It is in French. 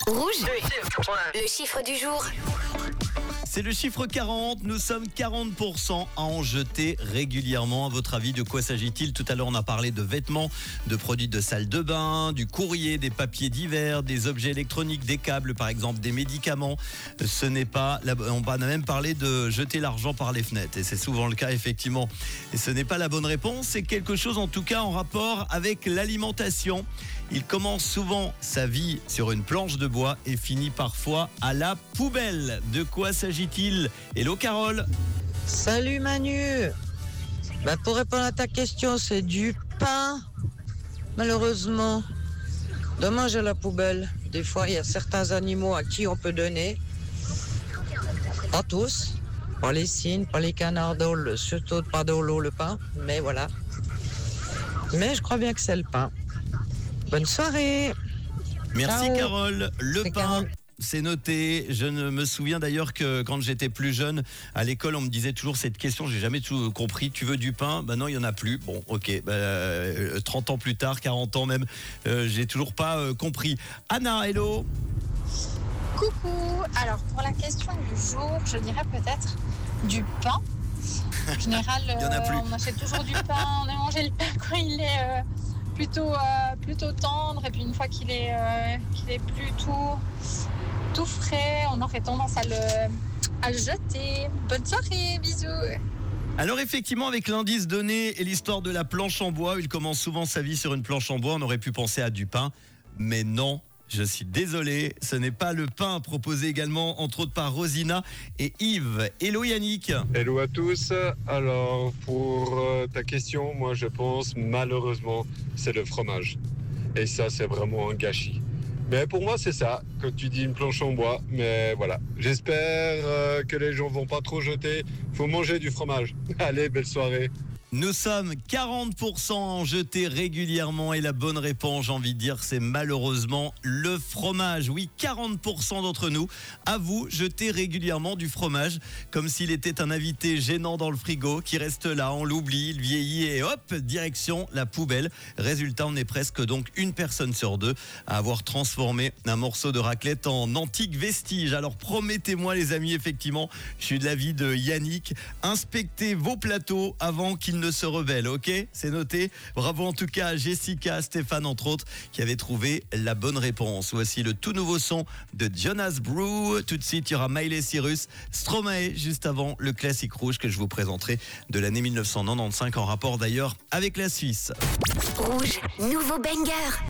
Rouge, le chiffre du jour. C'est le chiffre 40, nous sommes 40% à en jeter régulièrement. À votre avis, de quoi s'agit-il? Tout à l'heure, on a parlé de vêtements, de produits de salle de bain, du courrier, des papiers divers, des objets électroniques, des câbles par exemple, des médicaments. Ce n'est pas, on a même parlé de jeter l'argent par les fenêtres et c'est souvent le cas effectivement. Et ce n'est pas la bonne réponse, c'est quelque chose en tout cas en rapport avec l'alimentation. Il commence souvent sa vie sur une planche de bois et finit parfois à la poubelle. De quoi s'agit-il? Hello Carole. Salut Manu. Pour répondre à ta question, c'est du pain. Malheureusement, dommage à la poubelle. Des fois, il y a certains animaux à qui on peut donner. Pas tous. Pas les cygnes, pas les canards d'eau, surtout pas de l'eau, le pain. Mais voilà. Mais je crois bien que c'est le pain. Bonne soirée. Merci Ciao. Carole. Le C'est pain. Carole. C'est noté. Je ne me souviens d'ailleurs que quand j'étais plus jeune, à l'école, on me disait toujours cette question. J'ai jamais tout compris. Tu veux du pain? Non, il y en a plus. Bon, ok. 30 ans plus tard, 40 ans même, j'ai toujours pas compris. Anna, hello. Coucou. Alors pour la question du jour, je dirais peut-être du pain. En général, Il y en a plus. on achète toujours du pain. On aime manger le pain quand il est plutôt tendre, et puis une fois qu'il est plus tout frais, on aurait tendance à le jeter. Bonne soirée, bisous. Alors effectivement, avec l'indice donné et l'histoire de la planche en bois, il commence souvent sa vie sur une planche en bois. On aurait pu penser à du pain, mais non. Je suis désolé, ce n'est pas le pain proposé également, entre autres par Rosina et Yves. Hello Yannick. Hello à tous. Alors pour ta question, moi je pense malheureusement c'est le fromage. Et ça c'est vraiment un gâchis. Mais pour moi c'est ça, quand tu dis une planche en bois. Mais voilà, j'espère que les gens vont pas trop jeter. Faut manger du fromage. Allez, belle soirée. Nous sommes 40% en jeter régulièrement et la bonne réponse, j'ai envie de dire, c'est malheureusement le fromage. Oui, 40% d'entre nous avouent jeter régulièrement du fromage comme s'il était un invité gênant dans le frigo qui reste là, on l'oublie, il vieillit et hop, direction la poubelle. Résultat, on est presque donc une personne sur deux à avoir transformé un morceau de raclette en antique vestige. Alors promettez-moi les amis, effectivement, je suis de l'avis de Yannick, inspectez vos plateaux avant qu'ils ne se rebelle, ok? C'est noté. Bravo en tout cas à Jessica, Stéphane entre autres, qui avaient trouvé la bonne réponse. Voici le tout nouveau son de Jonas Blue. Tout de suite, il y aura Miley Cyrus, Stromae, juste avant le classique rouge que je vous présenterai de l'année 1995, en rapport d'ailleurs avec la Suisse. Rouge, nouveau banger.